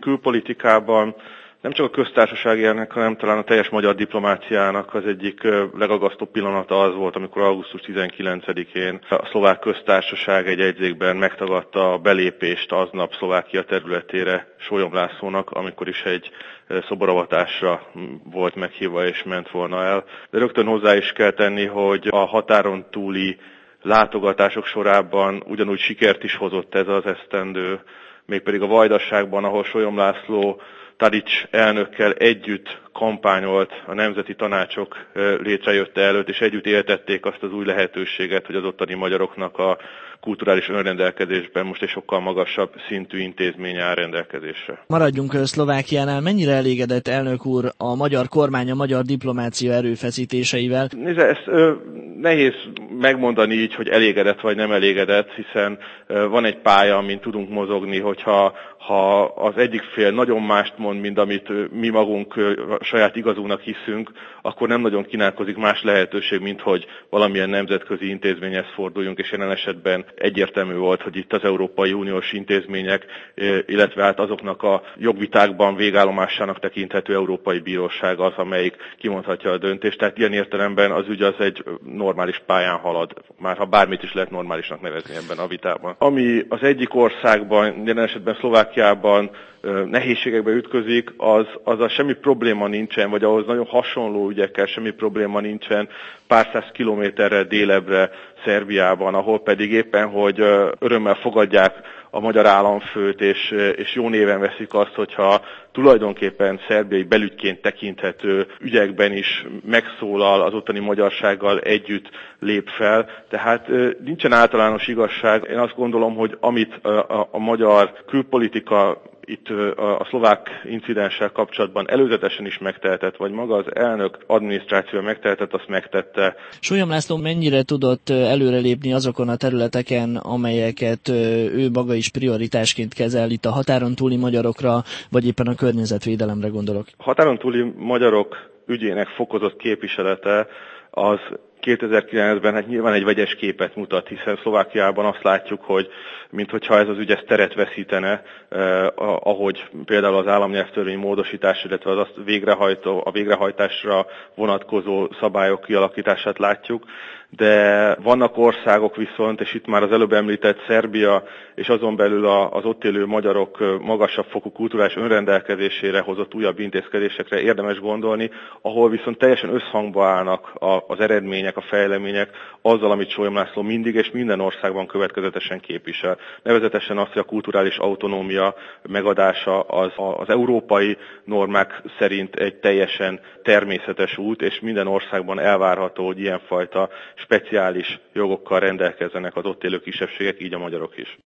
külpolitikában nem csak a köztársasági elnök, hanem talán a teljes magyar diplomáciának az egyik legagasztóbb pillanata az volt, amikor augusztus 19-én a szlovák köztársaság egy jegyzékben megtagadta a belépést aznap Szlovákia területére Sólyom Lászlónak, amikor is egy szoboravatásra volt meghívva és ment volna el. De rögtön hozzá is kell tenni, hogy a határon túli látogatások sorában ugyanúgy sikert is hozott ez az esztendő, mégpedig a Vajdaságban, ahol Sólyom László Tadić elnökkel együtt kampányolt a nemzeti tanácsok létrejötte előtt, és együtt éltették azt az új lehetőséget, hogy az ottani magyaroknak a kulturális önrendelkezésben most egy sokkal magasabb szintű intézmény áll rendelkezésre. Maradjunk Szlovákiánál. Mennyire elégedett elnök úr a magyar kormány, a magyar diplomácia erőfeszítéseivel? Nézze, ezt nehéz megmondani így, hogy elégedett vagy nem elégedett, hiszen van egy pálya, amin tudunk mozogni, hogyha az egyik fél nagyon mást mond, mint amit mi magunk saját igazunknak hiszünk, akkor nem nagyon kínálkozik más lehetőség, mint hogy valamilyen nemzetközi intézményhez forduljunk, és jelen esetben egyértelmű volt, hogy itt az Európai Uniós intézmények, illetve hát azoknak a jogvitákban végállomásának tekinthető Európai Bíróság az, amelyik kimondhatja a döntést. Tehát ilyen értelemben az ügy az egy normális pályán halad, már ha bármit is lehet normálisnak nevezni ebben a vitában. Ami az egyik országban, jelen esetben Szlovákiában nehézségekbe ütközik, azzal semmi probléma nincsen, vagy ahhoz nagyon hasonló ügyekkel semmi probléma nincsen pár száz kilométerrel délebbre Szerbiában, ahol pedig éppen, hogy örömmel fogadják a magyar államfőt, és jó néven veszik azt, hogyha tulajdonképpen szerbiai belügyként tekinthető ügyekben is megszólal, az ottani magyarsággal együtt lép fel. Tehát nincsen általános igazság. Én azt gondolom, hogy amit a magyar külpolitika itt a szlovák incidenssel kapcsolatban előzetesen is megtehetett, vagy maga az elnök adminisztráció megtehetett, azt megtette. Sólyom László mennyire tudott előrelépni azokon a területeken, amelyeket ő maga is prioritásként kezel, itt a határon túli magyarokra, vagy éppen a környezetvédelemre gondolok? A határon túli magyarok ügyének fokozott képviselete az 2009-ben hát nyilván egy vegyes képet mutat, hiszen Szlovákiában azt látjuk, hogy minthogyha ez az ügy teret veszítene, ahogy például az államnyelvtörvény módosítás, illetve az azt a végrehajtásra vonatkozó szabályok kialakítását látjuk, de vannak országok viszont, és itt már az előbb említett Szerbia, és azon belül az ott élő magyarok magasabb fokú kulturális önrendelkezésére hozott újabb intézkedésekre érdemes gondolni, ahol viszont teljesen összhangba állnak az eredmények, a fejlemények azzal, amit Sólyom László mindig és minden országban következetesen képvisel. Nevezetesen azt, hogy a kulturális autonómia megadása az európai normák szerint egy teljesen természetes út, és minden országban elvárható, hogy ilyenfajta speciális jogokkal rendelkezzenek az ott élő kisebbségek, így a magyarok is.